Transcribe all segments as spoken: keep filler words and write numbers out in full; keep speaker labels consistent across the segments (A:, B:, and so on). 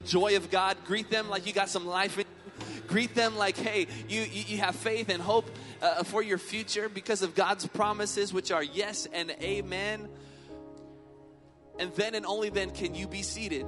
A: joy of God. Greet them like you got some life in you. Greet them like, hey, you, you, you have faith and hope uh, for your future because of God's promises, which are yes and amen. And then and only then can you be seated.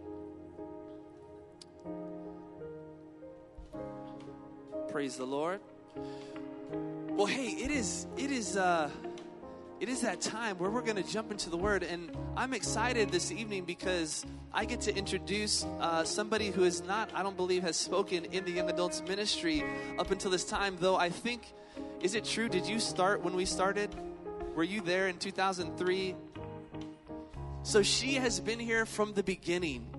A: Praise the Lord. Well, hey, it is it is uh, it is that time where we're going to jump into the Word, and I'm excited this evening because I get to introduce uh, somebody who is not, I don't believe, has spoken in the young adults ministry up until this time. Though I think, is it true? Did you start when we started? Were you there in two thousand three? So she has been here from the beginning.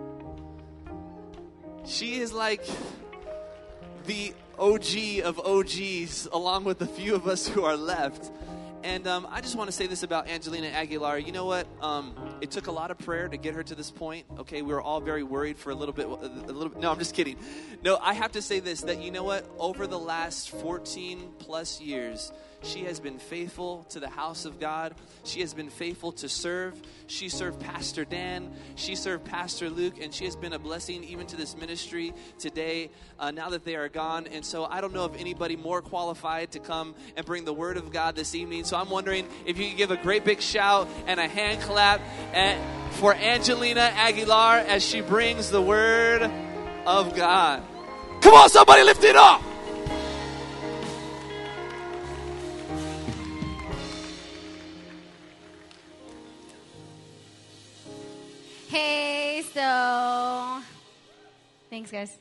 A: She is like the O G of O Gs, along with the few of us who are left. And um, I just want to say this about Angelina Aguilar. You know what? Um, it took a lot of prayer to get her to this point. Okay, we were all very worried for a little bit. A little bit. No, I'm just kidding. No, I have to say this, that you know what? Over the last fourteen plus years, she has been faithful to the house of God. She has been faithful to serve. She served Pastor Dan. She served Pastor Luke. And she has been a blessing even to this ministry today, uh, now that they are gone. And so I don't know of anybody more qualified to come and bring the word of God this evening. So I'm wondering if you could give a great big shout and a hand clap at, for Angelina Aguilar as she brings the word of God. Come on, somebody lift it up.
B: Hey, so, thanks guys.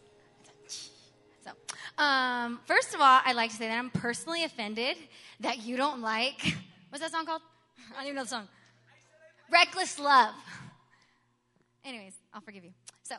B: So, um, first of all, I'd like to say that I'm personally offended that you don't like, what's that song called? I don't even know the song. Reckless Love. Anyways, I'll forgive you. So,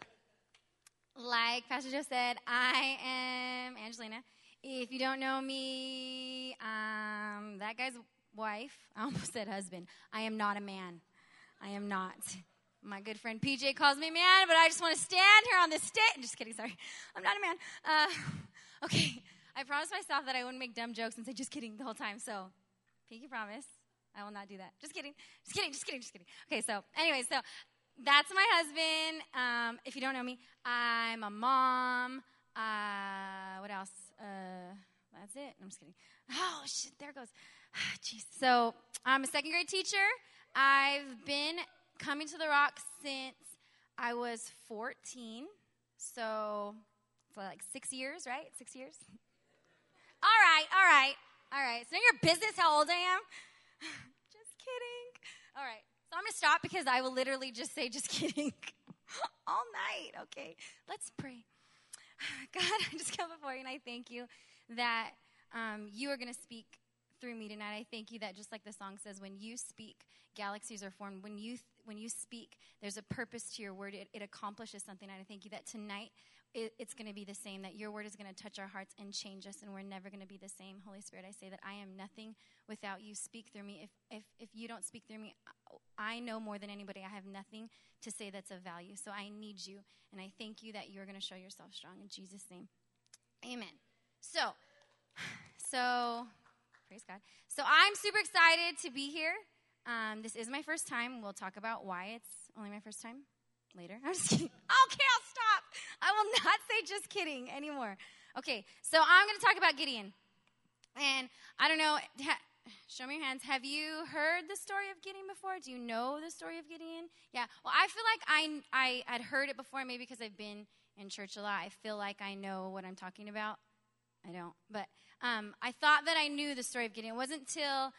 B: like Pastor Joe said, I am Angelina. If you don't know me, um, that guy's wife. I almost said husband. I am not a man. I am not. My good friend P J calls me man, but I just want to stand here on this stage. Just kidding, sorry. I'm not a man. Uh, okay, I promised myself that I wouldn't make dumb jokes and say just kidding the whole time. So, pinky promise, I will not do that. Just kidding, just kidding, just kidding, just kidding. Okay, so anyway, so that's my husband. Um, if you don't know me, I'm a mom. Uh, what else? Uh, that's it. I'm just kidding. Oh, shit, there it goes. Jeez. So, I'm a second grade teacher. I've been coming to the Rock since I was fourteen, so for like six years, right? Six years? All right, all right, all right. It's none of your business how old I am. Just kidding. All right, so I'm going to stop because I will literally just say just kidding all night. Okay, let's pray. God, I just come before you and I thank you that um, you are going to speak through me tonight. I thank you that just like the song says, when you speak, galaxies are formed. When you th- when you speak, there's a purpose to your word. It, it accomplishes something. And I thank you that tonight it, it's going to be the same, that your word is going to touch our hearts and change us, and we're never going to be the same. Holy Spirit, I say that I am nothing without you. Speak through me. If, if, if you don't speak through me, I know more than anybody. I have nothing to say that's of value. So I need you, and I thank you that you're going to show yourself strong. In Jesus' name, amen. So, so... Praise God. So I'm super excited to be here. Um, this is my first time. We'll talk about why it's only my first time later. I'm just kidding. Okay, I'll stop. I will not say just kidding anymore. Okay, so I'm going to talk about Gideon. And I don't know, ha- show me your hands. Have you heard the story of Gideon before? Do you know the story of Gideon? Yeah. Well, I feel like I, I had heard it before, maybe because I've been in church a lot. I feel like I know what I'm talking about. I don't, but um, I thought that I knew the story of Gideon. It wasn't until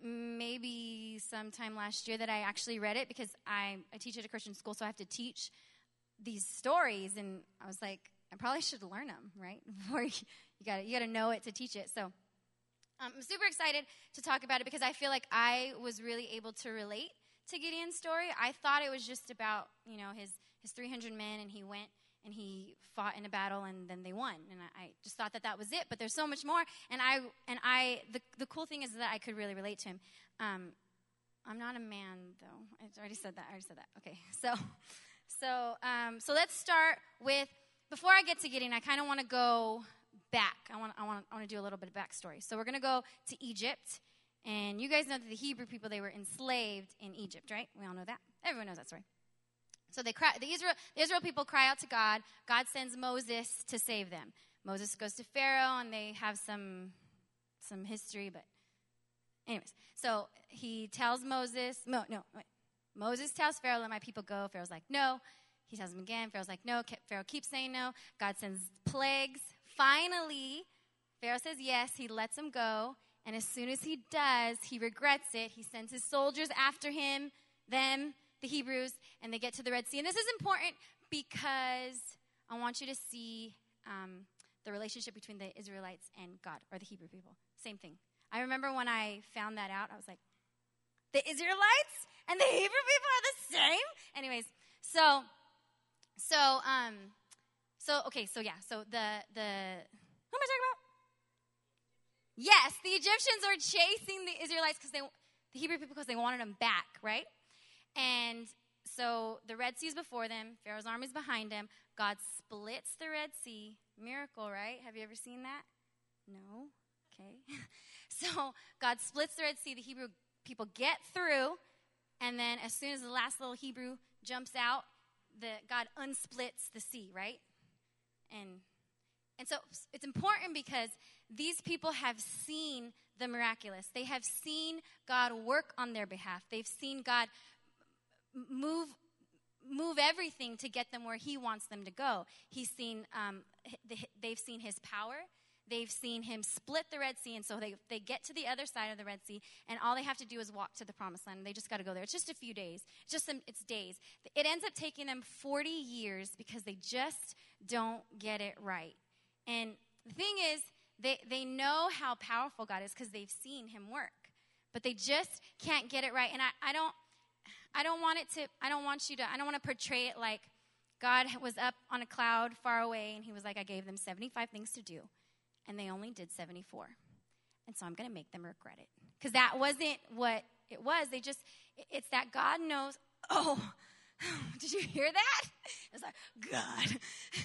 B: maybe sometime last year that I actually read it, because I, I teach at a Christian school, so I have to teach these stories, and I was like, I probably should learn them, right? Before you, you got you got to know it to teach it. So um, I'm super excited to talk about it because I feel like I was really able to relate to Gideon's story. I thought it was just about, you know, his his three hundred men, and he went and he fought in a battle, and then they won. And I, I just thought that that was it. But there's so much more. And I, and I, the, the cool thing is that I could really relate to him. Um, I'm not a man, though. I already said that. I already said that. Okay. So, so, um, so let's start with. Before I get to Gideon, I kind of want to go back. I want, I want, I want to do a little bit of backstory. So we're going to go to Egypt, and you guys know that the Hebrew people, they were enslaved in Egypt, right? We all know that. Everyone knows that story. So they cry, the Israel, the Israel people cry out to God. God sends Moses to save them. Moses goes to Pharaoh, and they have some some history, but anyways. So he tells Moses, no, no, wait. Moses tells Pharaoh, let my people go. Pharaoh's like, no. He tells him again. Pharaoh's like, no. Pharaoh keeps saying no. God sends plagues. Finally, Pharaoh says yes. He lets him go. And as soon as he does, he regrets it. He sends his soldiers after him, them, the Hebrews, and they get to the Red Sea. And this is important because I want you to see um, the relationship between the Israelites and God, or the Hebrew people. Same thing. I remember when I found that out, I was like, the Israelites and the Hebrew people are the same? Anyways, so, so, um, so, okay, so yeah, so the, the, who am I talking about? Yes, the Egyptians were chasing the Israelites because they, the Hebrew people, because they wanted them back, right? And so the Red Sea is before them. Pharaoh's army is behind them. God splits the Red Sea. Miracle, right? Have you ever seen that? No? Okay. So God splits the Red Sea. The Hebrew people get through. And then as soon as the last little Hebrew jumps out, the God unsplits the sea, right? And and so it's important because these people have seen the miraculous. They have seen God work on their behalf. They've seen God move move everything to get them where he wants them to go. He's seen, um, they've seen his power. They've seen him split the Red Sea, and so they, they get to the other side of the Red Sea, and all they have to do is walk to the Promised Land, and they just got to go there. It's just a few days. It's just some, it's days. It ends up taking them forty years because they just don't get it right. And the thing is, they, they know how powerful God is because they've seen him work, but they just can't get it right. And I, I don't, I don't want it to, I don't want you to, I don't want to portray it like God was up on a cloud far away, and he was like, I gave them seventy-five things to do. And they only did seventy-four. And so I'm going to make them regret it. Because that wasn't what it was. They just, it's that God knows, oh, did you hear that? It's like, God.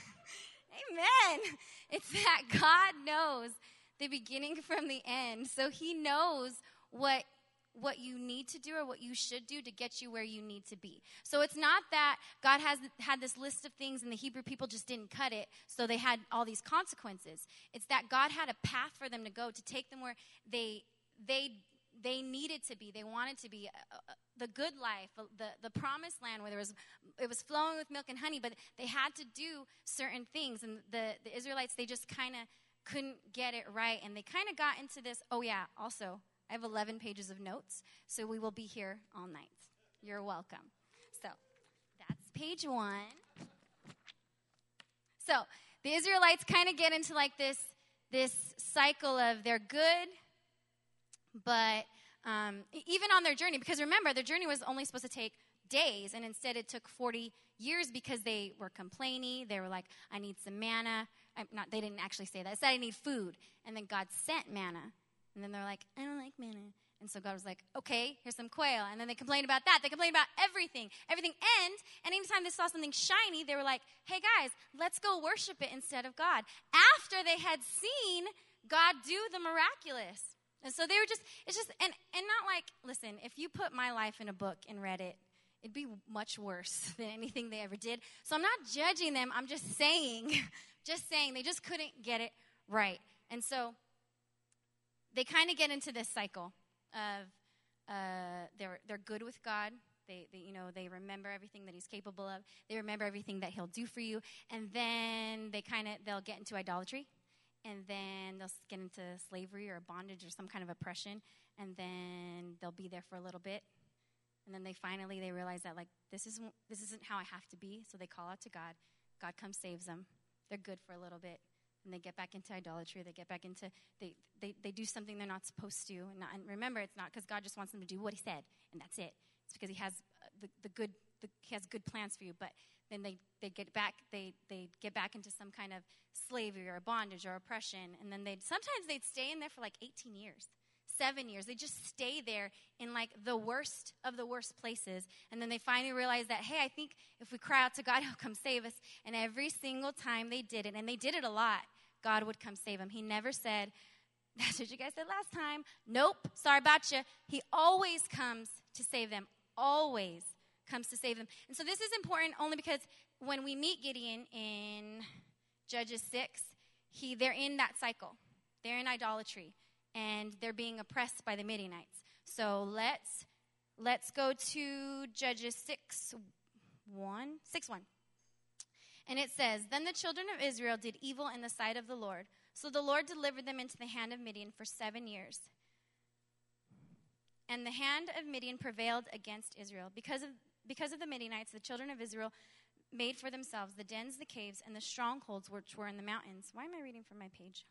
B: Amen. It's that God knows the beginning from the end. So he knows what what you need to do or what you should do to get you where you need to be. So it's not that God has had this list of things and the Hebrew people just didn't cut it, so they had all these consequences. It's that God had a path for them to go to take them where they they they needed to be. They wanted to be uh, uh, the good life, uh, the the promised land where there was it was flowing with milk and honey, but they had to do certain things, and the the Israelites, they just kind of couldn't get it right, and they kind of got into this, oh yeah, also I have eleven pages of notes, so we will be here all night. You're welcome. So that's page one. So the Israelites kind of get into like this, this cycle of they're good, but um, even on their journey, because remember, their journey was only supposed to take days, and instead it took forty years because they were complaining. They were like, I need some manna. I'm not, they didn't actually say that. They said, I need food. And then God sent manna. And then they're like, I don't like manna. And so God was like, okay, here's some quail. And then they complained about that. They complained about everything. Everything. And, and anytime they saw something shiny, they were like, hey guys, let's go worship it instead of God. After they had seen God do the miraculous. And so they were just, it's just, and, and not like, listen, if you put my life in a book and read it, it'd be much worse than anything they ever did. So I'm not judging them. I'm just saying, just saying, they just couldn't get it right. And so they kind of get into this cycle of uh, they're they're good with God. They, they you know they remember everything that he's capable of. They remember everything that he'll do for you. And then they kind of they'll get into idolatry, and then they'll get into slavery or bondage or some kind of oppression. And then they'll be there for a little bit, and then they finally they realize that like this isn't this isn't how I have to be. So they call out to God. God comes, saves them. They're good for a little bit. And they get back into idolatry. They get back into, they they, they do something they're not supposed to. And, not, and remember, it's not because God just wants them to do what he said, and that's it. It's because he has uh, the, the good, the, he has good plans for you. But then they, they get back, they they get back into some kind of slavery or bondage or oppression. And then they'd, sometimes they'd stay in there for like eighteen years, seven years. They just stay there in like the worst of the worst places. And then they finally realize that, hey, I think if we cry out to God, he'll come save us. And every single time they did it, and they did it a lot, God would come save them. He never said, that's what you guys said last time. Nope, sorry about you. He always comes to save them, always comes to save them. And so this is important only because when we meet Gideon in Judges six, he they're in that cycle. They're in idolatry, and they're being oppressed by the Midianites. So let's let's go to Judges six one. six one. And it says, Then the children of Israel did evil in the sight of the Lord. So the Lord delivered them into the hand of Midian for seven years. And the hand of Midian prevailed against Israel. Because of, because of the Midianites, the children of Israel made for themselves the dens, the caves, and the strongholds which were in the mountains. Why am I reading from my page?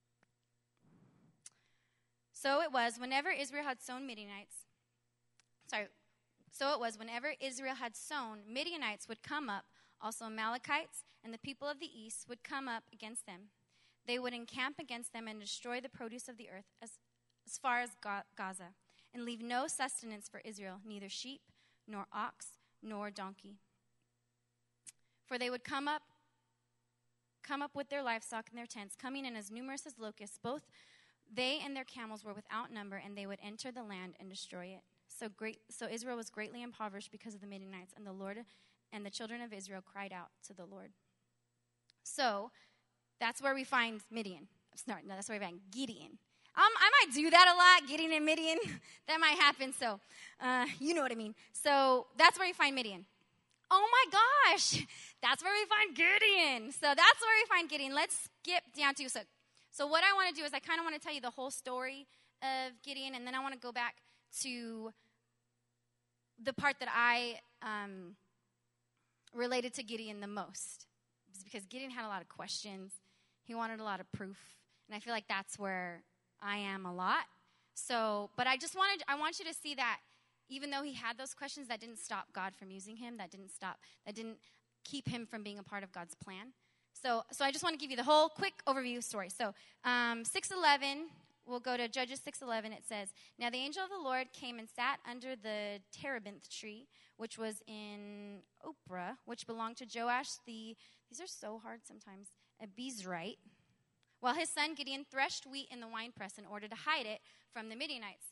B: So it was, whenever Israel had sown Midianites, sorry, so it was, whenever Israel had sown, Midianites would come up, also Amalekites, and the people of the east would come up against them. They would encamp against them and destroy the produce of the earth as, as far as Gaza, and leave no sustenance for Israel, neither sheep, nor ox, nor donkey. For they would come up, come up with their livestock and their tents, coming in as numerous as locusts. Both they and their camels were without number, and they would enter the land and destroy it. So great, so Israel was greatly impoverished because of the Midianites, and the Lord and the children of Israel cried out to the Lord. So that's where we find Midian. Sorry, no, that's where we find Gideon. Um, I might do that a lot, Gideon and Midian. That might happen, so uh, you know what I mean. So that's where we find Midian. Oh my gosh, that's where we find Gideon. So that's where we find Gideon. Let's skip down to, so, so what I want to do is I kind of want to tell you the whole story of Gideon, and then I want to go back to the part that I um, related to Gideon the most. It's because Gideon had a lot of questions. He wanted a lot of proof, and I feel like that's where I am a lot. So, but I just wanted, I want you to see that even though he had those questions, that didn't stop God from using him. That didn't stop, that didn't keep him from being a part of God's plan. So, so I just want to give you the whole quick overview story. So, um, six eleven, we'll go to Judges six eleven. It says, Now the angel of the Lord came and sat under the terebinth tree, which was in Ophrah, which belonged to Joash the, these are so hard sometimes, Abiezrite, while his son Gideon threshed wheat in the winepress in order to hide it from the Midianites.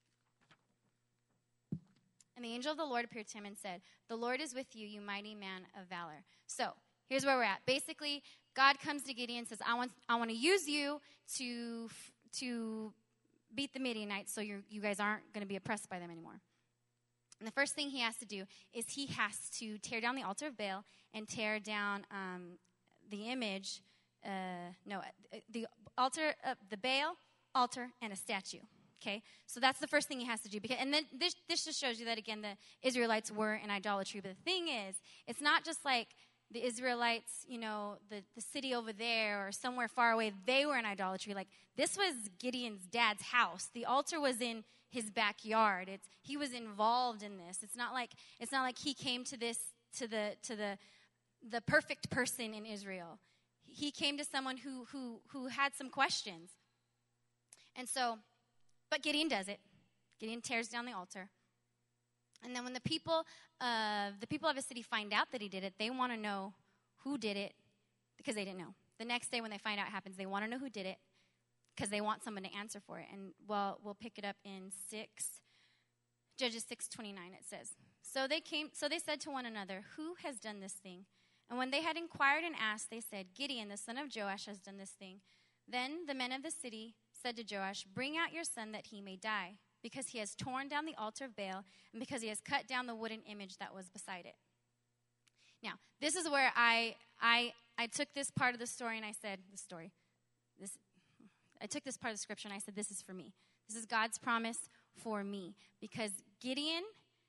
B: And the angel of the Lord appeared to him and said, The Lord is with you, you mighty man of valor. So here's where we're at. Basically, God comes to Gideon and says, I want I want to use you to, to beat the Midianites so you're, you guys aren't going to be oppressed by them anymore. And the first thing he has to do is he has to tear down the altar of Baal and tear down um, the image Uh, no, the altar, uh, the Baal altar, and a statue. Okay, so that's the first thing he has to do. Because, and then this this just shows you that again the Israelites were in idolatry. But the thing is, it's not just like the Israelites, you know, the the city over there or somewhere far away. They were in idolatry. Like this was Gideon's dad's house. The altar was in his backyard. It's he was involved in this. It's not like it's not like he came to this to the to the the perfect person in Israel. He came to someone who who who had some questions. And so, but Gideon does it. Gideon tears down the altar. And then when the people uh, the people of a city find out that he did it, they want to know who did it because they didn't know. The next day when they find out it happens, they want to know who did it because they want someone to answer for it. And well, we'll pick it up in six, Judges six twenty-nine. It says, So they came. So they said to one another, Who has done this thing? And when they had inquired and asked, they said, Gideon, the son of Joash, has done this thing. Then the men of the city said to Joash, Bring out your son that he may die, because he has torn down the altar of Baal, and because he has cut down the wooden image that was beside it. Now, this is where I I I took this part of the story and I said, the story, this I took this part of the scripture and I said, this is for me. This is God's promise for me. Because Gideon,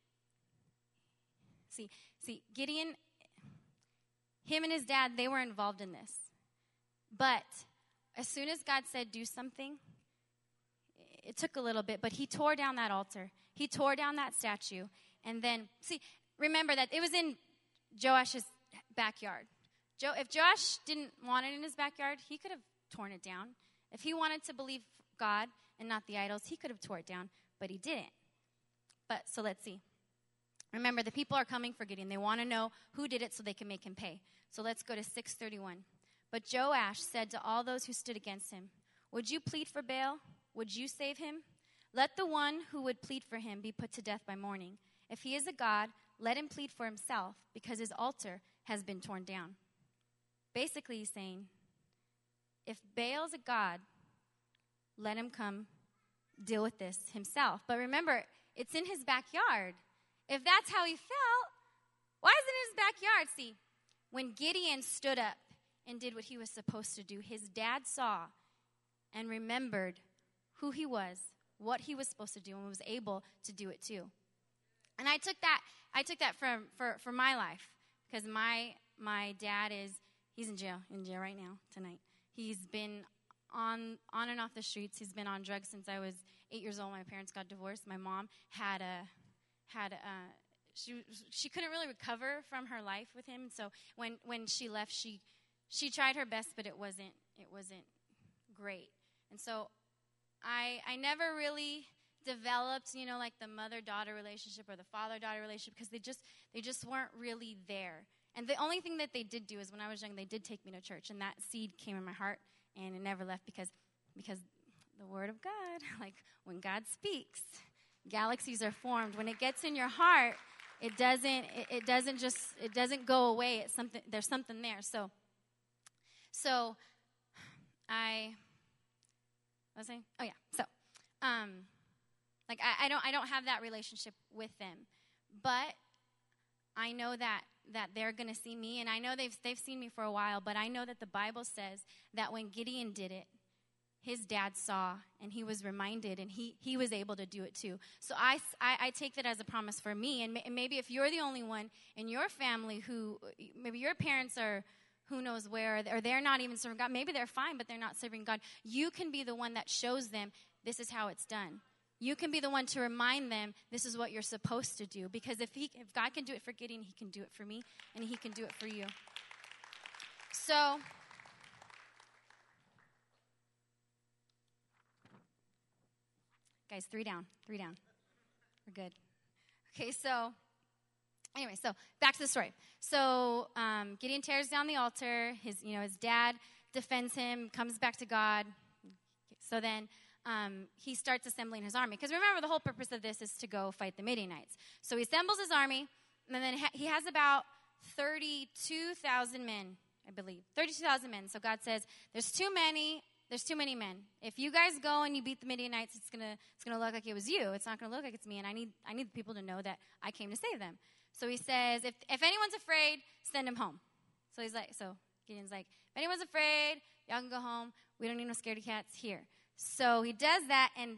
B: see, see, Gideon, him and his dad, they were involved in this. But as soon as God said do something, it took a little bit, but he tore down that altar. He tore down that statue. And then, see, remember that it was in Joash's backyard. Jo- if Joash didn't want it in his backyard, he could have torn it down. If he wanted to believe God and not the idols, he could have tore it down, but he didn't. But, so let's see. Remember, the people are coming for Gideon. They want to know who did it so they can make him pay. So let's go to six thirty-one. But Joash said to all those who stood against him, Would you plead for Baal? Would you save him? Let the one who would plead for him be put to death by morning. If he is a god, let him plead for himself because his altar has been torn down. Basically, he's saying, if Baal's a god, let him come deal with this himself. But remember, it's in his backyard. If that's how he felt, why is it in his backyard? See, when Gideon stood up and did what he was supposed to do, his dad saw and remembered who he was, what he was supposed to do, and was able to do it too. And I took that, I took that from for, for my life, because my my dad is, he's in jail, in jail right now, tonight. He's been on on and off the streets. He's been on drugs since I was eight years old. My parents got divorced. My mom had a, had a, she she couldn't really recover from her life with him. So when, when she left, she she tried her best, but it wasn't it wasn't great. And so I I never really developed, you know, like the mother-daughter relationship or the father-daughter relationship, because they just they just weren't really there. And the only thing that they did do is when I was young, they did take me to church, and that seed came in my heart, and it never left because because the Word of God, like when God speaks, galaxies are formed. When it gets in your heart, it doesn't it, it doesn't just it doesn't go away. It's something there's something there. So so I what was I saying? Oh yeah. So um like I, I don't I don't have that relationship with them. But I know that that they're going to see me, and I know they've they've seen me for a while, but I know that the Bible says that when Gideon did it, his dad saw, and he was reminded, and he, he was able to do it too. So I, I, I take that as a promise for me, and, may, and maybe if you're the only one in your family who, maybe your parents are who knows where, or they're not even serving God, maybe they're fine, but they're not serving God, you can be the one that shows them this is how it's done. You can be the one to remind them this is what you're supposed to do. Because if he, if God can do it for Gideon, he can do it for me, and he can do it for you. So, guys, three down, three down. We're good. Okay, so, anyway, so back to the story. So um, Gideon tears down the altar. His, you know, his dad defends him, comes back to God. So then Um, he starts assembling his army. Because remember, the whole purpose of this is to go fight the Midianites. So he assembles his army, and then he has about thirty-two thousand men, I believe. thirty-two thousand men. So God says, there's too many, there's too many men. If you guys go and you beat the Midianites, it's gonna it's gonna look like it was you. It's not gonna look like it's me, and I need I need people to know that I came to save them. So he says, if if anyone's afraid, send him home. So he's like, so Gideon's like, if anyone's afraid, y'all can go home. We don't need no scaredy cats here. So he does that, and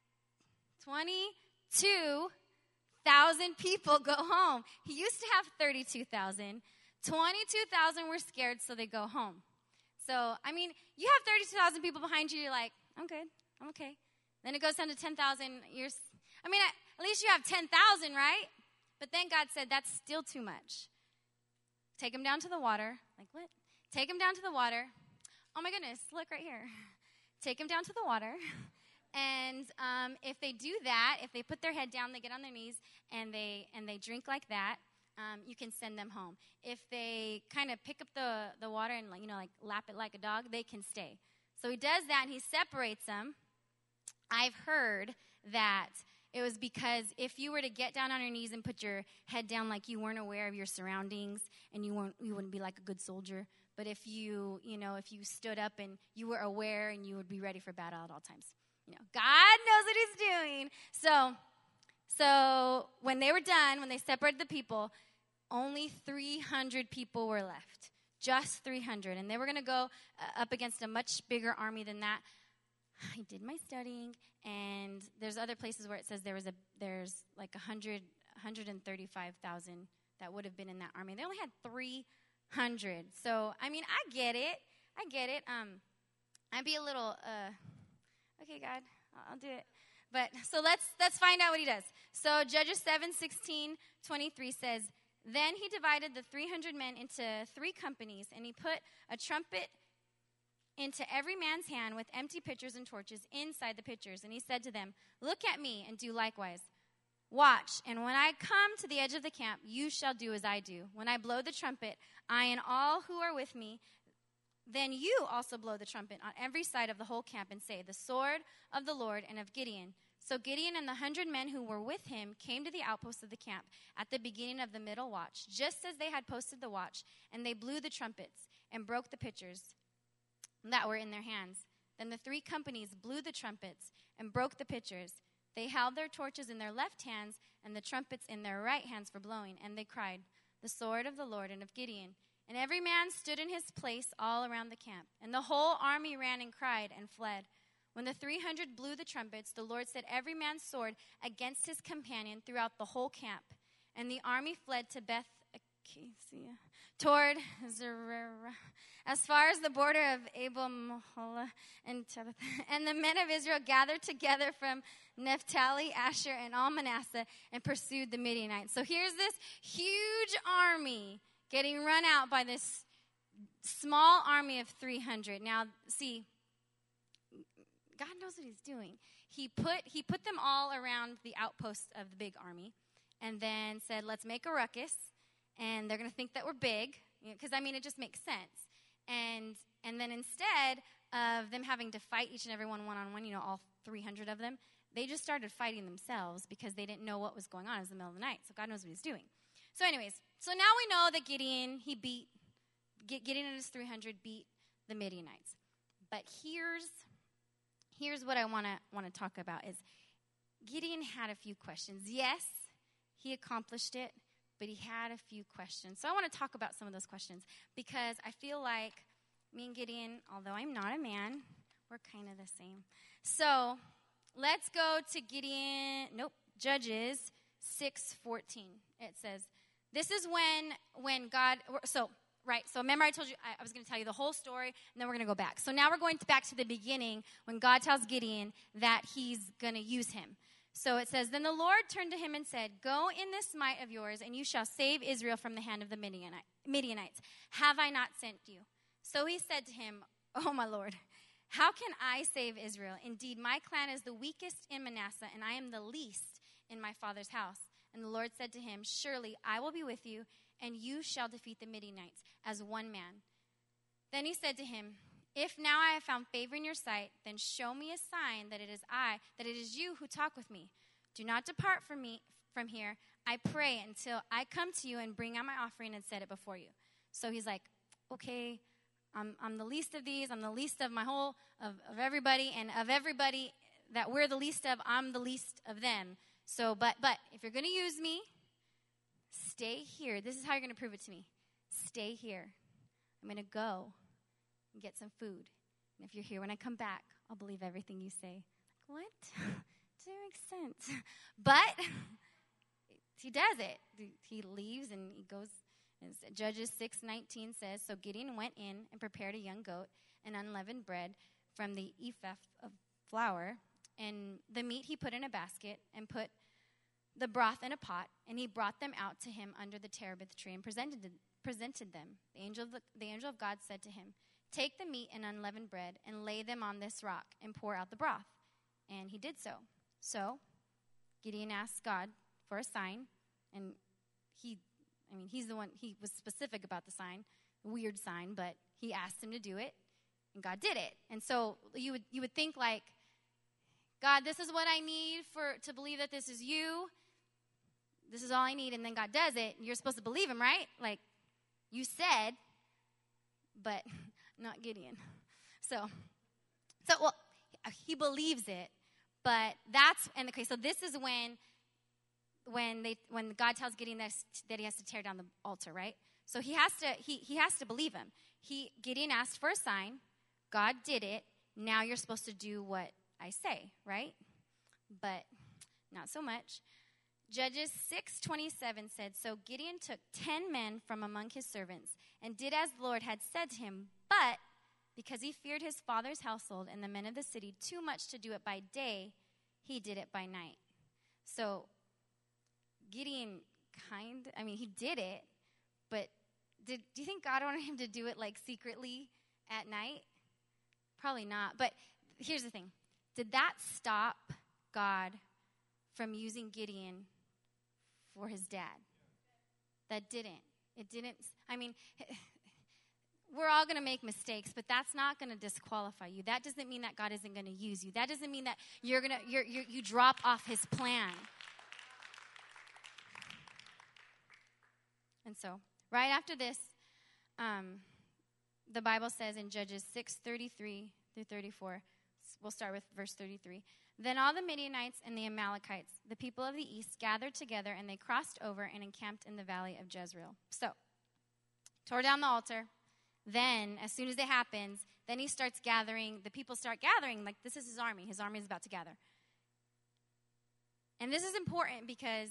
B: twenty-two thousand people go home. He used to have thirty-two thousand. twenty-two thousand were scared, so they go home. So, I mean, you have thirty-two thousand people behind you, you're like, I'm good, I'm okay. Then it goes down to ten thousand. You're, I mean, at least you have ten thousand, right? But then God said, that's still too much. Take them down to the water. Like, what? Take them down to the water. Oh, my goodness, look right here. Take them down to the water, and um, if they do that, if they put their head down, they get on their knees, and they and they drink like that, um, you can send them home. If they kind of pick up the, the water and, like, you know, like lap it like a dog, they can stay. So he does that, and he separates them. I've heard that it was because if you were to get down on your knees and put your head down like you weren't aware of your surroundings, and you weren't, you wouldn't be like a good soldier. But if you, you know, if you stood up and you were aware and you would be ready for battle at all times. You know, God knows what he's doing. So, so when they were done, when they separated the people, only three hundred people were left. Just three hundred. And they were going to go uh, up against a much bigger army than that. I did my studying, and there's other places where it says there was a, there's like one hundred, one hundred thirty-five thousand that would have been in that army. They only had three hundred. So, I mean, I get it. I get it. Um, I'd be a little, uh, okay, God, I'll, I'll do it. But, so let's let's find out what he does. So, Judges seven, sixteen, twenty-three says, then he divided the three hundred men into three companies, and he put a trumpet into every man's hand with empty pitchers and torches inside the pitchers. And he said to them, look at me and do likewise. Watch, and when I come to the edge of the camp, you shall do as I do. When I blow the trumpet, I and all who are with me, then you also blow the trumpet on every side of the whole camp and say, the sword of the Lord and of Gideon. So Gideon and the hundred men who were with him came to the outposts of the camp at the beginning of the middle watch, just as they had posted the watch, and they blew the trumpets and broke the pitchers that were in their hands. Then the three companies blew the trumpets and broke the pitchers. They held their torches in their left hands and the trumpets in their right hands for blowing, and they cried, "The sword of the Lord and of Gideon." And every man stood in his place all around the camp, and the whole army ran and cried and fled. When the three hundred blew the trumpets, the Lord set every man's sword against his companion throughout the whole camp. And the army fled to Beth Acacia, toward Zererah, as far as the border of Abel Meholah and Tabith. And the men of Israel gathered together from Naphtali, Asher, and all Manasseh and pursued the Midianites. So here's this huge army getting run out by this small army of three hundred. Now, see, God knows what he's doing. He put he put them all around the outposts of the big army and then said, let's make a ruckus, and they're going to think that we're big, because, you know, I mean, it just makes sense. And and then instead of them having to fight each and every one one-on-one, you know, all three hundred of them, they just started fighting themselves because they didn't know what was going on. It was the middle of the night, so God knows what he's doing. So anyways, so now we know that Gideon, he beat, Gideon and his three hundred beat the Midianites. But here's... Here's what I want to want to talk about is Gideon had a few questions. Yes, he accomplished it, but he had a few questions. So I want to talk about some of those questions because I feel like me and Gideon, although I'm not a man, we're kind of the same. So let's go to Gideon, nope, Judges six fourteen. It says, this is when when God, so Right, so remember I told you, I, I was going to tell you the whole story, and then we're going to go back. So now we're going to back to the beginning when God tells Gideon that he's going to use him. So it says, then the Lord turned to him and said, go in this might of yours, and you shall save Israel from the hand of the Midianites. Have I not sent you? So he said to him, oh, my Lord, how can I save Israel? Indeed, my clan is the weakest in Manasseh, and I am the least in my father's house. And the Lord said to him, surely I will be with you, and you shall defeat the Midianites as one man. Then he said to him, if now I have found favor in your sight, then show me a sign that it is I, that it is you who talk with me. Do not depart from me from here, I pray, until I come to you and bring out my offering and set it before you. So he's like, okay, I'm, I'm the least of these. I'm the least of my whole, of, of everybody, and of everybody that we're the least of, I'm the least of them. So, but, but if you're going to use me, stay here. This is how you're going to prove it to me. Stay here. I'm going to go and get some food. And if you're here when I come back, I'll believe everything you say. Like, what? Doesn't make sense. But he does it. He leaves and he goes. Judges six nineteen says, so Gideon went in and prepared a young goat and unleavened bread from the ephah of flour. And the meat he put in a basket and put the broth in a pot, and he brought them out to him under the terebinth tree and presented presented them. The angel of the, the angel of God said to him, take the meat and unleavened bread and lay them on this rock and pour out the broth. And he did so. So Gideon asked God for a sign, and he, I mean, he's the one, he was specific about the sign, a weird sign, but he asked him to do it, and God did it. And so you would you would think like, God, this is what I need for to believe that this is you. This is all I need, and then God does it, and you're supposed to believe him, right? Like you said, but not Gideon. So, so well, he believes it, but that's, and okay, so this is when, when they, when God tells Gideon that, that he has to tear down the altar, right? So he has to, he, he has to believe him. He, Gideon asked for a sign. God did it. Now you're supposed to do what I say, right? But not so much. Judges six twenty-seven said, so Gideon took ten men from among his servants and did as the Lord had said to him, but because he feared his father's household and the men of the city too much to do it by day, he did it by night. So Gideon kind, I mean, he did it, but did do you think God wanted him to do it like secretly at night? Probably not. But here's the thing. Did that stop God from using Gideon for his dad? That didn't. It didn't. I mean, we're we're all going to make mistakes, but that's not going to disqualify you. That doesn't mean that God isn't going to use you. That doesn't mean that you're going to you're, you're, you drop off his plan. And so, right after this, um, the Bible says in Judges six thirty-three through thirty-four, we'll start with verse thirty-three. Then all the Midianites and the Amalekites, the people of the east, gathered together, and they crossed over and encamped in the valley of Jezreel. So, tore down the altar. Then, as soon as it happens, then he starts gathering. The people start gathering. Like, this is his army. His army is about to gather. And this is important because,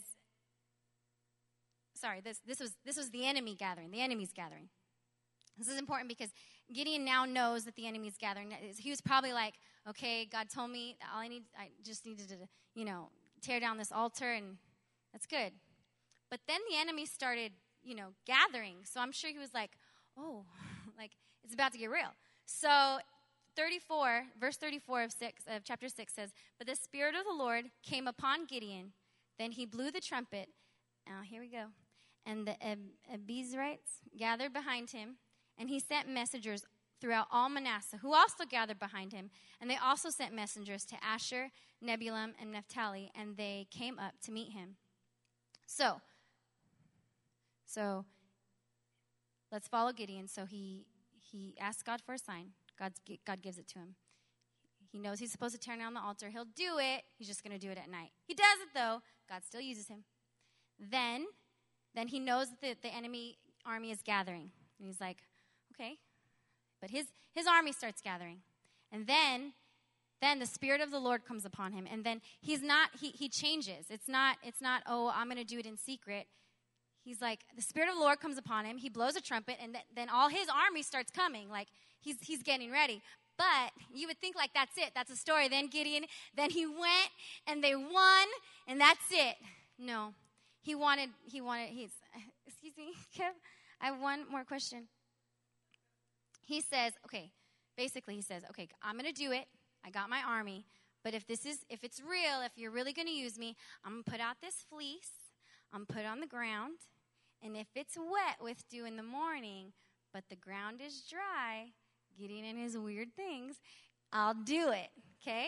B: sorry, this, this was this was the enemy gathering. The enemy's gathering. This is important because Gideon now knows that the enemy's gathering. He was probably like, okay, God told me all I need, I just needed to, you know, tear down this altar, and that's good. But then the enemy started, you know, gathering. So I'm sure he was like, oh, like, it's about to get real. So thirty-four, verse thirty-four of six of chapter six says, but the Spirit of the Lord came upon Gideon. Then he blew the trumpet. Now, here we go. And the Abiezrites gathered behind him, and he sent messengers throughout all Manasseh, who also gathered behind him. And they also sent messengers to Asher, Nebulun, and Naphtali, and they came up to meet him. So, so let's follow Gideon. So he he asks God for a sign. God's, God gives it to him. He knows he's supposed to tear down the altar. He'll do it. He's just going to do it at night. He does it, though. God still uses him. Then, then he knows that the enemy army is gathering. And he's like, okay. But his, his army starts gathering. And then, then the Spirit of the Lord comes upon him. And then he's not, he, he changes. It's not, it's not, oh, I'm going to do it in secret. He's like, the Spirit of the Lord comes upon him. He blows a trumpet, and th- then all his army starts coming. Like, he's he's getting ready. But you would think like that's it. That's a story. Then Gideon, then he went, and they won, and that's it. No. He wanted, he wanted, he's, excuse me, Kev, I have one more question. He says, okay, basically he says, okay, I'm going to do it. I got my army. But if this is, if it's real, if you're really going to use me, I'm going to put out this fleece. I'm going to put it on the ground. And if it's wet with dew in the morning, but the ground is dry, getting in his weird things, I'll do it, okay?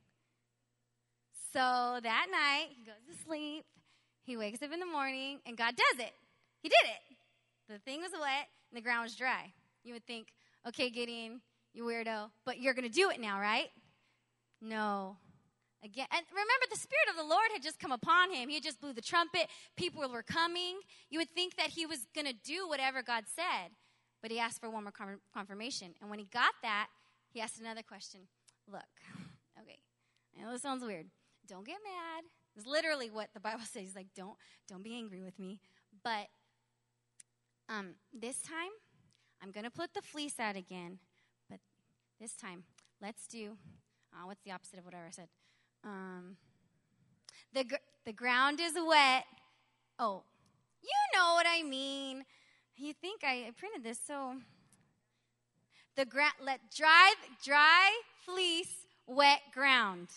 B: So that night, he goes to sleep. He wakes up in the morning, and God does it. He did it. The thing was wet, and the ground was dry. You would think, okay, Gideon, you weirdo, but you're going to do it now, right? No. Again, and remember, the Spirit of the Lord had just come upon him. He had just blew the trumpet. People were coming. You would think that he was going to do whatever God said, but he asked for one more confirmation. And when he got that, he asked another question. Look, okay, I know this sounds weird. Don't get mad. It's literally what the Bible says. He's like, don't, don't be angry with me. But um, this time, I'm going to put the fleece out again. But this time, let's do, uh, what's the opposite of whatever I said? Um, the gr- the ground is wet. Oh, you know what I mean. You think I, I printed this, so the ground, let dry dry fleece, wet ground.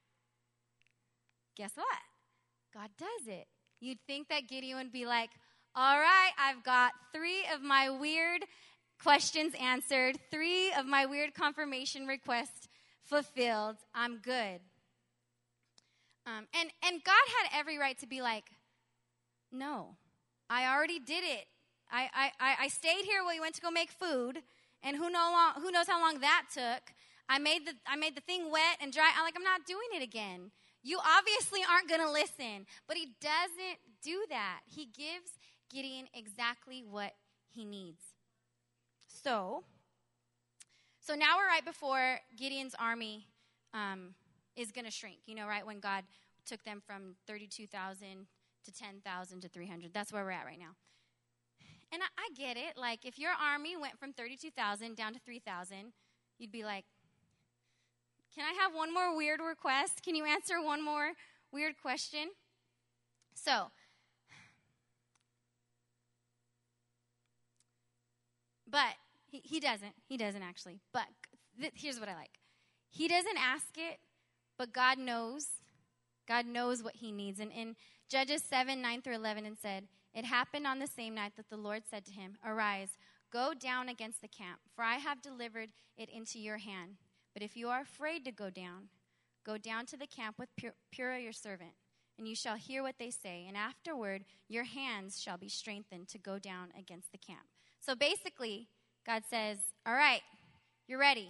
B: Guess what? God does it. You'd think that Gideon would be like, all right, I've got three of my weird questions answered, three of my weird confirmation requests fulfilled. I'm good. Um, and, and God had every right to be like, no, I already did it. I, I, I stayed here while you went to go make food, and who, know long, who knows how long that took. I made the I made the thing wet and dry. I'm like, I'm not doing it again. You obviously aren't going to listen. But he doesn't do that. He gives Gideon exactly what he needs. So, so now we're right before Gideon's army um, is going to shrink. You know, right, when God took them from thirty-two thousand to ten thousand to three hundred. That's where we're at right now. And I, I get it. Like, if your army went from thirty-two thousand down to three thousand, you'd be like, can I have one more weird request? Can you answer one more weird question? So, but he, he doesn't. He doesn't actually. But th- here's what I like. He doesn't ask it, but God knows. God knows what he needs. And in Judges seven, nine through eleven, it said, it happened on the same night that the Lord said to him, arise, go down against the camp, for I have delivered it into your hand. But if you are afraid to go down, go down to the camp with Purah your servant, and you shall hear what they say, and afterward your hands shall be strengthened to go down against the camp. So basically, God says, all right, you're ready.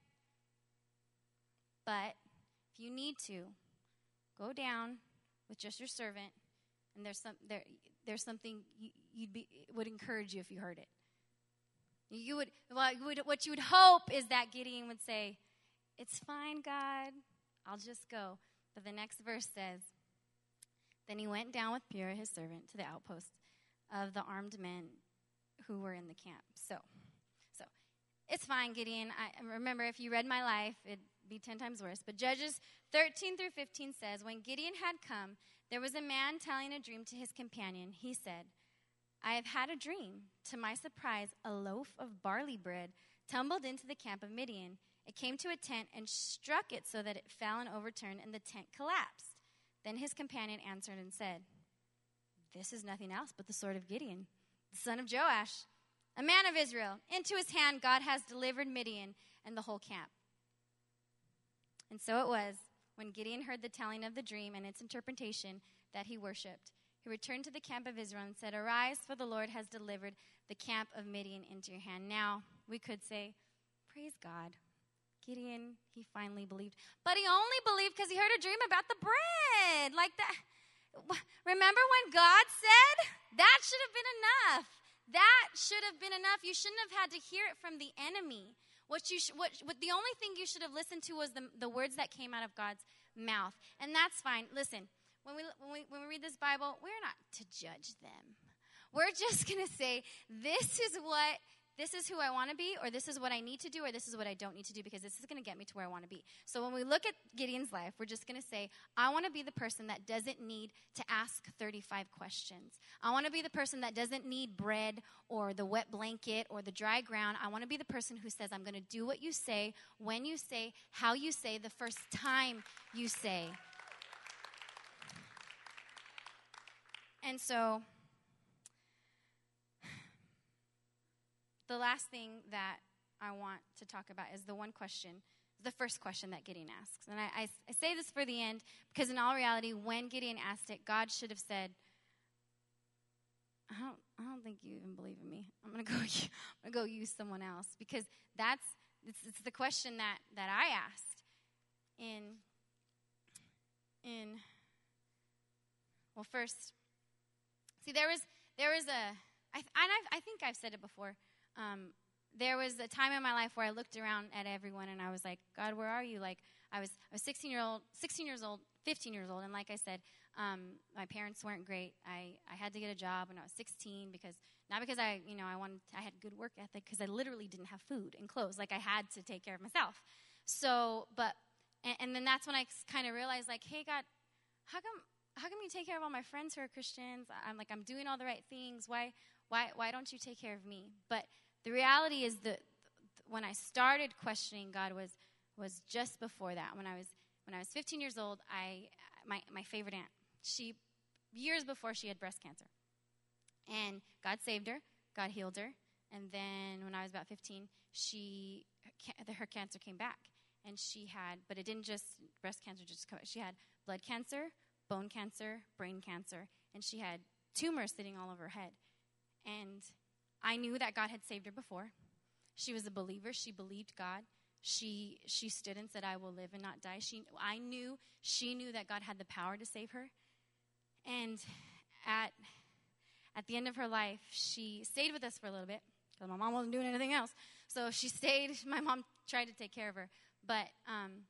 B: But if you need to, go down with just your servant, and there's some there there's something you, you'd be it would encourage you if you heard it. You would, well, you would what you would hope is that Gideon would say, "It's fine, God, I'll just go." But the next verse says, "Then he went down with Purah his servant to the outpost of the armed men who were in the camp." So, so it's fine, Gideon. I remember if you read my life, it'd be ten times worse. But Judges thirteen through fifteen says, when Gideon had come, there was a man telling a dream to his companion. He said, "I have had a dream. To my surprise, a loaf of barley bread tumbled into the camp of Midian. It came to a tent and struck it so that it fell and overturned, and the tent collapsed." Then his companion answered and said, "This is nothing else but the sword of Gideon, the son of Joash, a man of Israel. Into his hand God has delivered Midian and the whole camp." And so it was, when Gideon heard the telling of the dream and its interpretation, that he worshipped. He returned to the camp of Israel and said, "Arise, for the Lord has delivered the camp of Midian into your hand." Now, we could say, praise God. Gideon, he finally believed. But he only believed because he heard a dream about the bread. Like that. Remember when God said, that should have been enough. That should have been enough. You shouldn't have had to hear it from the enemy. What you sh- what, what the only thing you should have listened to was the, the words that came out of God's mouth. And that's fine. Listen, when we when we when we read this Bible, we're not to judge them. We're just going to say, this is what this is who I want to be, or this is what I need to do, or this is what I don't need to do, because this is going to get me to where I want to be. So when we look at Gideon's life, we're just going to say, I want to be the person that doesn't need to ask thirty-five questions. I want to be the person that doesn't need bread or the wet blanket or the dry ground. I want to be the person who says, I'm going to do what you say, when you say, how you say, the first time you say. And so the last thing that I want to talk about is the one question, the first question that Gideon asks. And I, I, I say this for the end because in all reality, when Gideon asked it, God should have said, I don't, I don't think you even believe in me. I'm going to go I'm gonna go use someone else. Because that's it's, it's the question that, that I asked in, in, well, first, see, there was, there was a, I, and I've, I think I've said it before, Um, there was a time in my life where I looked around at everyone and I was like, God, where are you? Like, I was I was sixteen year old, sixteen years old, fifteen years old, and like I said, um, my parents weren't great. I, I had to get a job when I was sixteen because not because I you know I wanted I had good work ethic, because I literally didn't have food and clothes. Like I had to take care of myself. So, but and, and then that's when I kind of realized, like, hey, God, how come how come you take care of all my friends who are Christians? I'm like I'm doing all the right things. Why? Why why don't you take care of me? But the reality is that when I started questioning God was was just before that. When I was when I was fifteen years old, I my my favorite aunt, she years before she had breast cancer. And God saved her, God healed her, and then when I was about fifteen, she her cancer came back. And she had, but it didn't just breast cancer just come, she had blood cancer, bone cancer, brain cancer, and she had tumors sitting all over her head. And I knew that God had saved her before. She was a believer. She believed God. She she stood and said, I will live and not die. She I knew, she knew that God had the power to save her. And at at the end of her life, she stayed with us for a little bit because my mom wasn't doing anything else. So she stayed. My mom tried to take care of her. But um,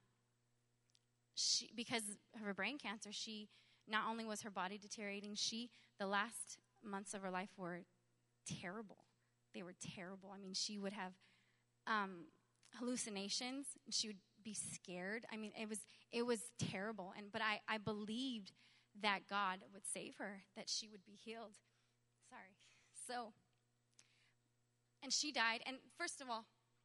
B: she because of her brain cancer, she not only was her body deteriorating, she, the last months of her life were terrible. They were terrible. I mean, she would have um, hallucinations. She would be scared. I mean, it was it was terrible. And but I, I believed that God would save her, that she would be healed. Sorry. So, and she died. And first of all,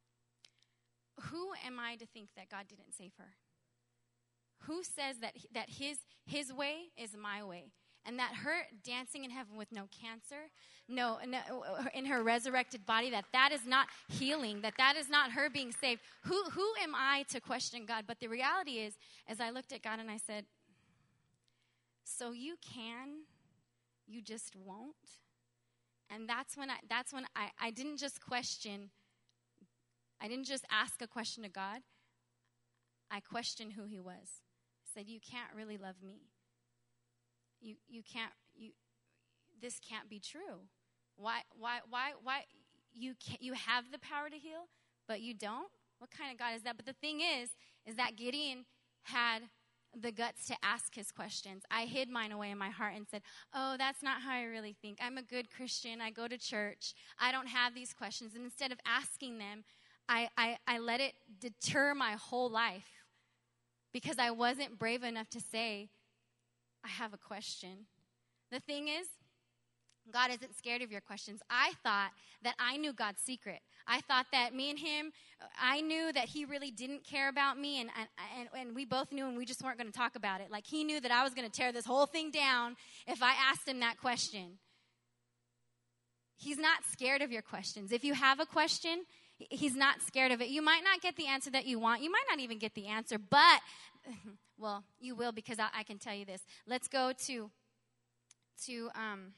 B: who am I to think that God didn't save her? Who says that that his his way is my way? And that her dancing in heaven with no cancer, no, no in her resurrected body, that that is not healing, that that is not her being saved. Who, who am I to question God? But the reality is, as I looked at God and I said, so you can, you just won't. And that's when I, that's when I, I didn't just question, I didn't just ask a question to God. I questioned who he was. I said, you can't really love me. You you can't you this can't be true. Why why why why you can you have the power to heal, but you don't? What kind of God is that? But the thing is is that Gideon had the guts to ask his questions. I hid mine away in my heart and said, "Oh, that's not how I really think. I'm a good Christian. I go to church. I don't have these questions." And instead of asking them, I I, I let it deter my whole life because I wasn't brave enough to say, I have a question. The thing is, God isn't scared of your questions. I thought that I knew God's secret. I thought that me and him, I knew that he really didn't care about me, and and, and we both knew, and we just weren't going to talk about it. Like, he knew that I was going to tear this whole thing down if I asked him that question. He's not scared of your questions. If you have a question, he's not scared of it. You might not get the answer that you want. You might not even get the answer, but, well, you will, because I, I can tell you this. Let's go to, to, um,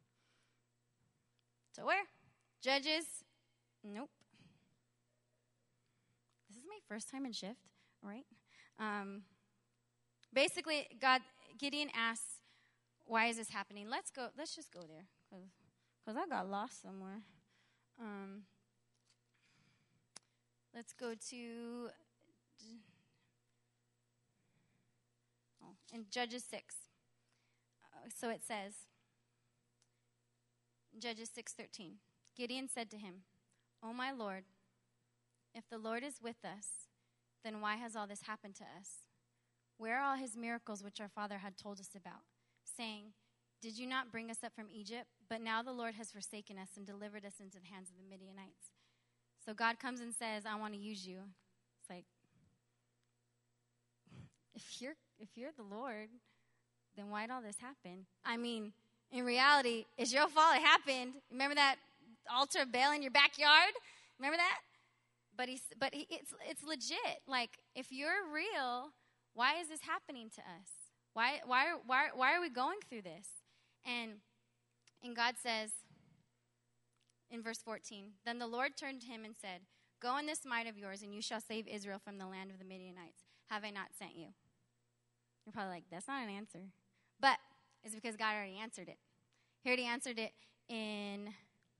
B: to where? Judges. Nope. This is my first time in Shift, right? Um, basically, God, Gideon asks, why is this happening? Let's go, let's just go there, because because I got lost somewhere. Um, let's go to, oh, in Judges six. Uh, so it says, Judges six thirteen. Gideon said to him, "O my Lord, if the Lord is with us, then why has all this happened to us? Where are all his miracles which our father had told us about, saying, 'Did you not bring us up from Egypt?' But now the Lord has forsaken us and delivered us into the hands of the Midianites." So God comes and says, "I want to use you." It's like, if you're if you're the Lord, then why'd all this happen? I mean, in reality, it's your fault it happened. Remember that altar of Baal in your backyard? Remember that? But he's but he, it's it's legit. Like, if you're real, why is this happening to us? Why why why why are we going through this? And and God says in verse fourteen, "Then the Lord turned to him and said, 'Go in this might of yours, and you shall save Israel from the land of the Midianites. Have I not sent you?'" You're probably like, that's not an answer. But it's because God already answered it. He already answered it in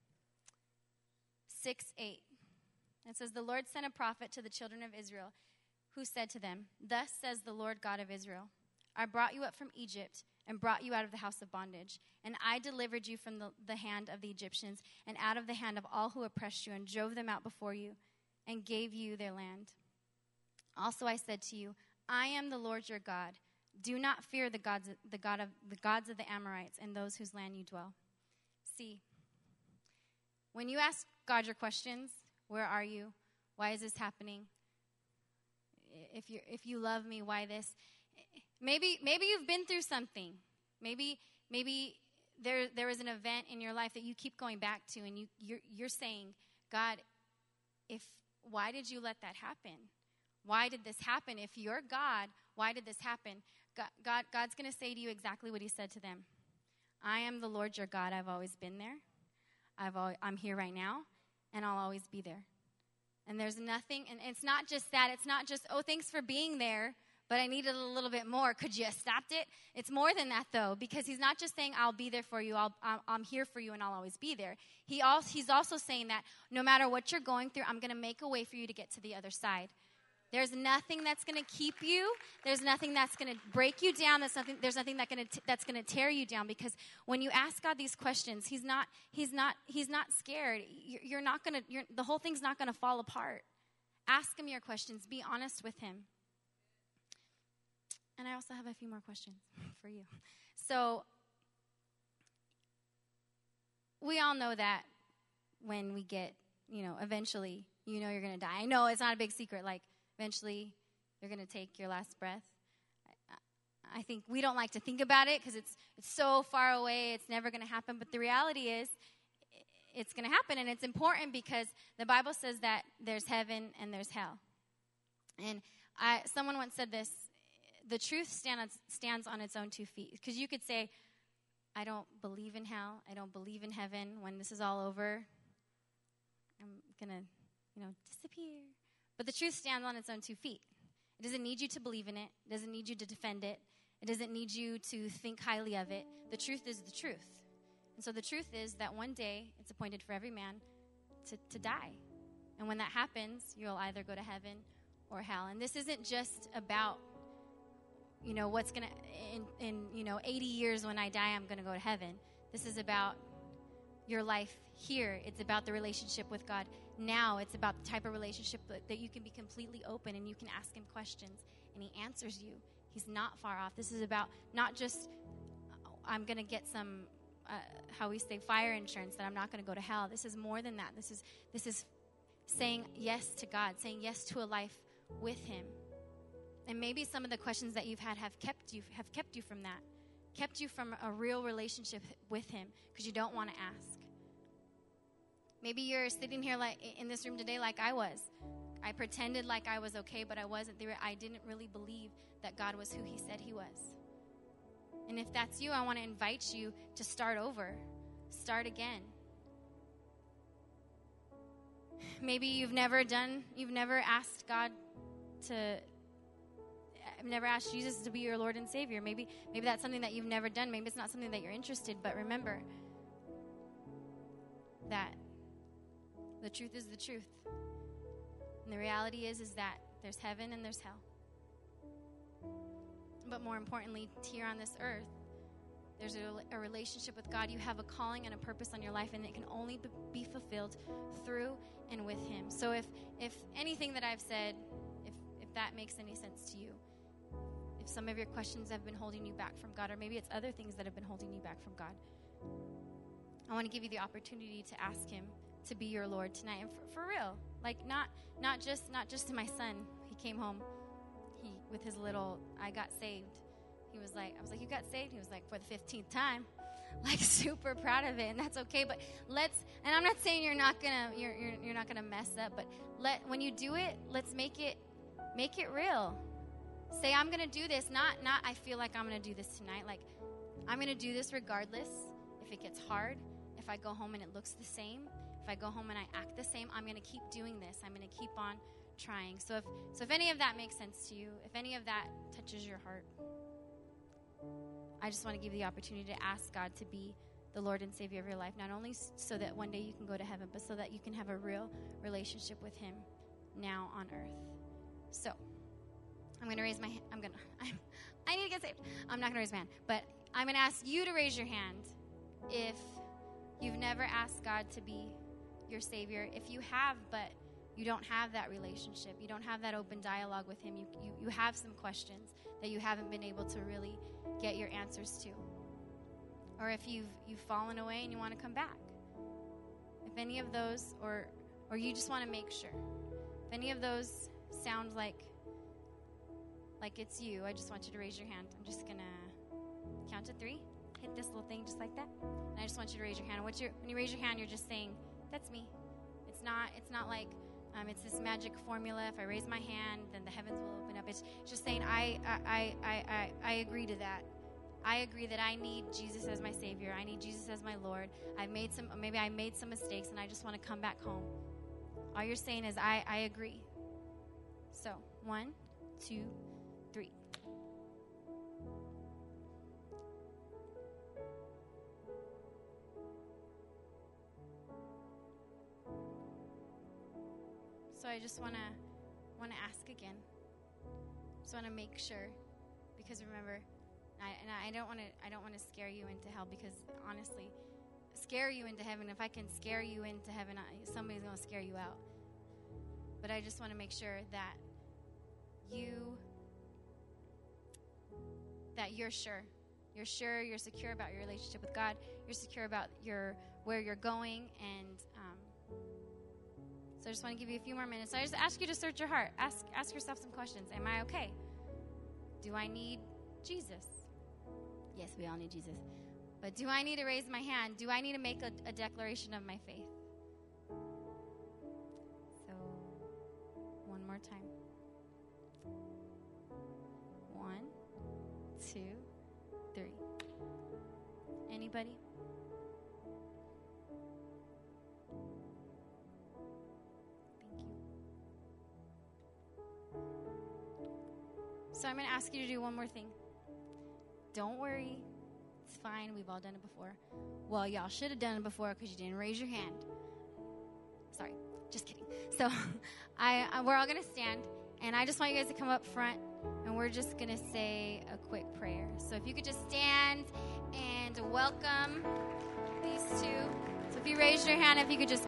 B: six eight. It says, "The Lord sent a prophet to the children of Israel, who said to them, 'Thus says the Lord God of Israel, I brought you up from Egypt and brought you out of the house of bondage. And I delivered you from the, the hand of the Egyptians and out of the hand of all who oppressed you and drove them out before you and gave you their land. Also I said to you, I am the Lord your God. Do not fear the gods, the God of the gods of the Amorites and those whose land you dwell.'" See, when you ask God your questions, where are you? Why is this happening? If you if you love me, why this? Maybe maybe you've been through something. Maybe maybe there there was an event in your life that you keep going back to, and you you're, you're saying, God, if why did you let that happen? Why did this happen? If you're God, why did this happen? God, God God's going to say to you exactly what he said to them. I am the Lord your God. I've always been there. I've always, I'm here right now, and I'll always be there. And there's nothing, and it's not just that. It's not just, oh, thanks for being there, but I needed a little bit more. Could you have stopped it? It's more than that, though, because he's not just saying, I'll be there for you. I'll, I'm here for you, and I'll always be there. He also, he's also saying that no matter what you're going through, I'm going to make a way for you to get to the other side. There's nothing that's going to keep you. There's nothing that's going to break you down. There's nothing, there's nothing that gonna t- that's going to tear you down, because when you ask God these questions, he's not, he's not, he's not scared. You're, you're not going to, the whole thing's not going to fall apart. Ask him your questions. Be honest with him. And I also have a few more questions for you. So we all know that when we get, you know, eventually, you know you're going to die. I know it's not a big secret. Like, eventually, you're going to take your last breath. I, I think we don't like to think about it because it's it's so far away. It's never going to happen. But the reality is, it's going to happen, and it's important because the Bible says that there's heaven and there's hell. And I, someone once said this: the truth stand on, stands on its own two feet. Because you could say, I don't believe in hell. I don't believe in heaven. When this is all over, I'm going to, you know, disappear. But the truth stands on its own two feet. It doesn't need you to believe in it. It doesn't need you to defend it. It doesn't need you to think highly of it. The truth is the truth. And so the truth is that one day it's appointed for every man to, to die. And when that happens, you'll either go to heaven or hell. And this isn't just about, you know, what's going to, in, in, you know, eighty years when I die, I'm going to go to heaven. This is about your life here. It's about the relationship with God now. It's about the type of relationship that, that you can be completely open and you can ask him questions and he answers you. He's not far off. This is about not just, I'm going to get some, uh, how we say, fire insurance, that I'm not going to go to hell. This is more than that. This is, this is saying yes to God, saying yes to a life with him. And maybe some of the questions that you've had have kept you, have kept you from that, kept you from a real relationship with him because you don't want to ask. Maybe you're sitting here like in this room today like I was. I pretended like I was okay, but I wasn't. I didn't really believe that God was who he said he was. And if that's you, I want to invite you to start over. Start again. Maybe you've never done, you've never asked God to, I've never asked Jesus to be your Lord and Savior. Maybe, maybe that's something that you've never done. Maybe it's not something that you're interested, but remember that the truth is the truth. And the reality is, is that there's heaven and there's hell. But more importantly, here on this earth, there's a, a relationship with God. You have a calling and a purpose on your life, and it can only be fulfilled through and with him. So if if anything that I've said, if if that makes any sense to you, if some of your questions have been holding you back from God, or maybe it's other things that have been holding you back from God, I want to give you the opportunity to ask him to be your Lord tonight, and for, for real, like not not just not just to my son. He came home, he with his little I got saved. He was like, I was like, you got saved? He was like, for the fifteenth time. Like, super proud of it, and that's okay. But let's, and I'm not saying you're not gonna you're you're, you're not gonna mess up, but let when you do it, let's make it make it real. Say, I'm gonna do this. Not not I feel like I'm gonna do this tonight. Like, I'm gonna do this regardless. If it gets hard, if I go home and it looks the same. If I go home and I act the same, I'm going to keep doing this. I'm going to keep on trying. So if so if any of that makes sense to you, if any of that touches your heart, I just want to give you the opportunity to ask God to be the Lord and Savior of your life, not only so that one day you can go to heaven, but so that you can have a real relationship with him now on earth. So I'm going to raise my hand. I'm going to, I'm, I need to get saved. I'm not going to raise my hand, but I'm going to ask you to raise your hand if you've never asked God to be your Savior. If you have, but you don't have that relationship, you don't have that open dialogue with him, you, you, you have some questions that you haven't been able to really get your answers to. Or if you've you've fallen away and you want to come back. If any of those, or or you just want to make sure. If any of those sound like like it's you, I just want you to raise your hand. I'm just going to count to three. Hit this little thing just like that. And I just want you to raise your hand. What you're, when you raise your hand, you're just saying, that's me. It's not it's not like um, it's this magic formula. If I raise my hand, then the heavens will open up. It's just saying, I I, I, I, I agree to that. I agree that I need Jesus as my Savior. I need Jesus as my Lord. I've made some, maybe I made some mistakes, and I just want to come back home. All you're saying is, I, I agree. So, one, two, three. So I just want to want to ask again. Just want to make sure, because remember, I, and I don't want to I don't want to scare you into hell, because honestly, scare you into heaven. If I can scare you into heaven, I, somebody's going to scare you out. But I just want to make sure that you that you're sure. You're sure, you're secure about your relationship with God. You're secure about your where you're going, and um, so I just want to give you a few more minutes. So I just ask you to search your heart. Ask ask yourself some questions. Am I okay? Do I need Jesus. Yes, we all need Jesus. But do I need to raise my hand? Do I need to make a, a declaration of my faith? So, one more time. One, two, three. Anybody? Thank you. So I'm going to ask you to do one more thing. Don't worry. It's fine. We've all done it before. Well, y'all should have done it before because you didn't raise your hand. Sorry. Just kidding. So I, I we're all going to stand. And I just want you guys to come up front. And we're just going to say a quick prayer. So if you could just stand and welcome these two. So if you raise your hand, if you could just